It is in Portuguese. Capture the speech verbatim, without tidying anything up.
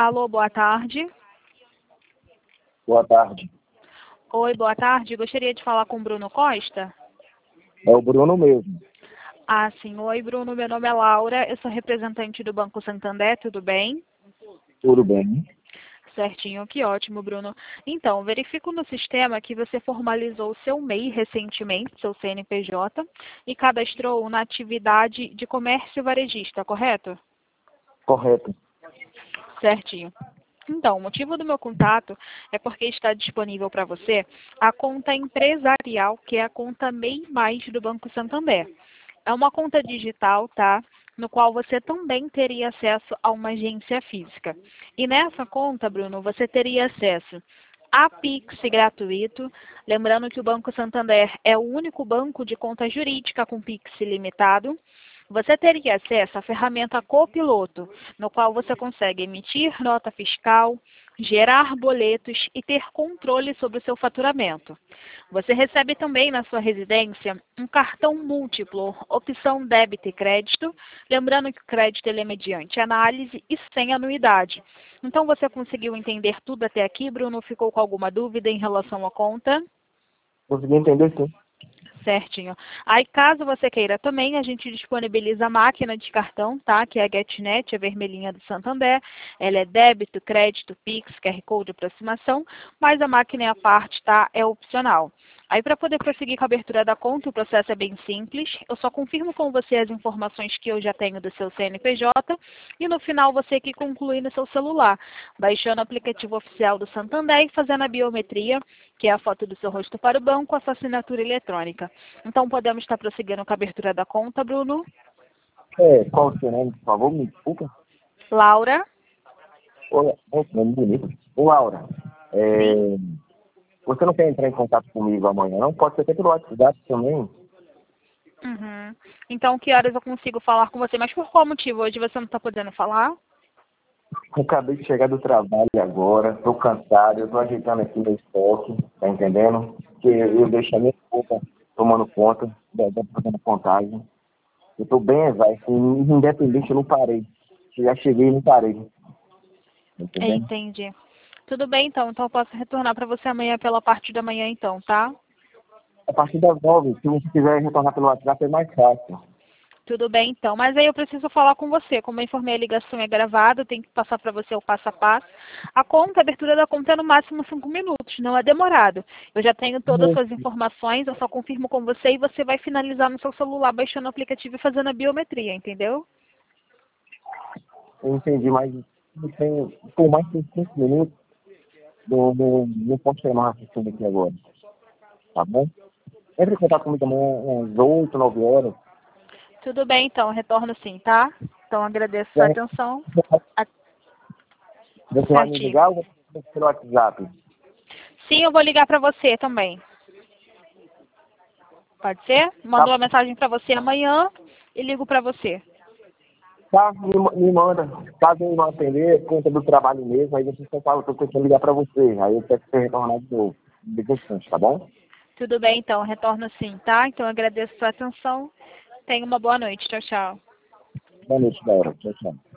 Alô, boa tarde. Boa tarde. Oi, boa tarde. Gostaria de falar com o Bruno Costa? É o Bruno mesmo. Ah, sim. Oi, Bruno. Meu nome é Laura. Eu sou representante do Banco Santander. Tudo bem? Tudo bem? Certinho. Que ótimo, Bruno. Então, verifico no sistema que você formalizou o seu M E I recentemente, seu C N P J, e cadastrou na atividade de comércio varejista, correto? Correto. Certinho. Então, o motivo do meu contato é porque está disponível para você a conta empresarial, que é a conta M E I Mais do Banco Santander. É uma conta digital, tá? No qual você também teria acesso a uma agência física. E nessa conta, Bruno, você teria acesso a Pix gratuito. Lembrando que o Banco Santander é o único banco de conta jurídica com Pix ilimitado. Você teria acesso à ferramenta Copiloto, no qual você consegue emitir nota fiscal, gerar boletos e ter controle sobre o seu faturamento. Você recebe também na sua residência um cartão múltiplo, opção débito e crédito, lembrando que o crédito ele é mediante análise e sem anuidade. Então você conseguiu entender tudo até aqui, Bruno? Ficou com alguma dúvida em relação à conta? Consegui entender, sim. Certinho. Aí, caso você queira também, a gente disponibiliza a máquina de cartão, tá? Que é a GetNet, a vermelhinha do Santander. Ela é débito, crédito, Pix, Q R Code de aproximação, mas a máquina à parte, tá? É opcional. Aí, para poder prosseguir com a abertura da conta, o processo é bem simples. Eu só confirmo com você as informações que eu já tenho do seu C N P J e no final você que conclui no seu celular, baixando o aplicativo oficial do Santander e fazendo a biometria, que é a foto do seu rosto para o banco, a sua assinatura eletrônica. Então, podemos estar prosseguindo com a abertura da conta, Bruno? É, qual o seu nome, por favor? Me desculpa. Laura? Olá, é, nome bonito. Ô, Laura, é, Sim. você não quer entrar em contato comigo amanhã, não? Pode ser até pelo WhatsApp também. Uhum. Então, que horas eu consigo falar com você? Mas por qual motivo? Hoje você não está podendo falar? Eu acabei de chegar do trabalho agora, tô cansado, eu tô ajeitando aqui meu estoque, tá entendendo? Porque eu Uhum. deixo a minha roupa tomando conta, da- da- fazendo contagem. Eu tô bem exausto, independente eu não parei. Eu já cheguei e não parei, tá entendendo? Entendi. Tudo bem, então. Então, eu posso retornar para você amanhã pela parte da manhã, então, tá? A partir das nove, se você quiser retornar pelo WhatsApp, é mais fácil. Tudo bem, então. Mas aí eu preciso falar com você. Como eu informei, a ligação é gravada, eu tenho que passar para você o passo a passo. A conta, a abertura da conta é no máximo cinco minutos, não é demorado. Eu já tenho todas as suas informações, eu só confirmo com você e você vai finalizar no seu celular, baixando o aplicativo e fazendo a biometria, entendeu? Eu entendi, mas não tem, por mais de cinco minutos, não, não, não posso ter mais assistindo aqui agora, tá bom? Entre em contato comigo amanhã às oito, nove horas. Tudo bem, então. Eu retorno sim, tá? Então, agradeço a sua Você atenção. A- você vai me Certinho. ligar ou você vai pelo WhatsApp? Sim, eu vou ligar para você também. Pode ser? Tá, Mando uma mensagem para você amanhã e ligo para você. tá me, me manda. Caso eu não atender, conta do trabalho mesmo, aí você só fala que eu preciso ligar pra você. Aí eu peço pra você retornar de novo. De instante, tá bom? Tudo bem, então. Retorno sim, tá? Então, agradeço a sua atenção. Tenha uma boa noite. Tchau, tchau. Boa noite, galera. Tchau, tchau.